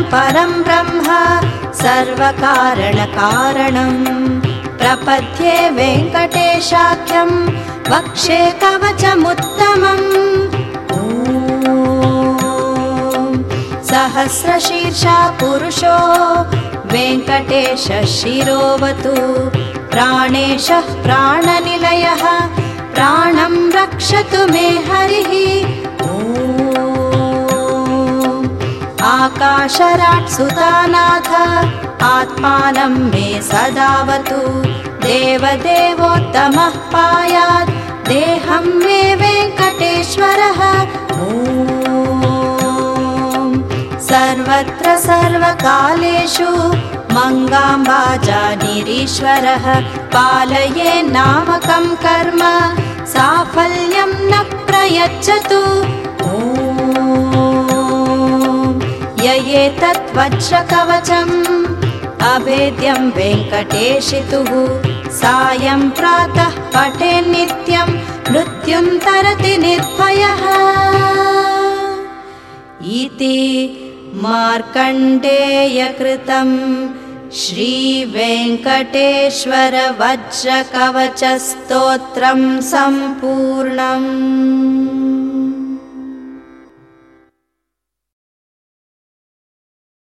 परं ब्रह्म सर्वकारणकारणम् प्रपद्ये वेङ्कटेशाख्यं वक्षे कवचमुत्तमम् सहस्रशीर्षा पुरुषो वेङ्कटेशः शिरोवतु प्राणेशः प्राणनिलयः प्राणं रक्षतु मे हरिः आकाशराट् सुतानाथ आत्मानं मे सदावतु देवदेवोत्तमः पायात् देहं मे वेङ्कटेश्वरः सर्वत्र सर्वकालेषु मङ्गाम्बाजानिरीश्वरः पालये नामकं कर्म साफल्यं न प्रयच्छतु ययेतत् वज्रकवचम् अभेद्यं वेङ्कटेशितुः सायं प्रातः पठेन् नित्यं मृत्युं तरति निर्भयः इति मार्कण्डेयकृतं श्रीवेङ्कटेश्वर वज्रकवचस्तोत्रं सम्पूर्णम्।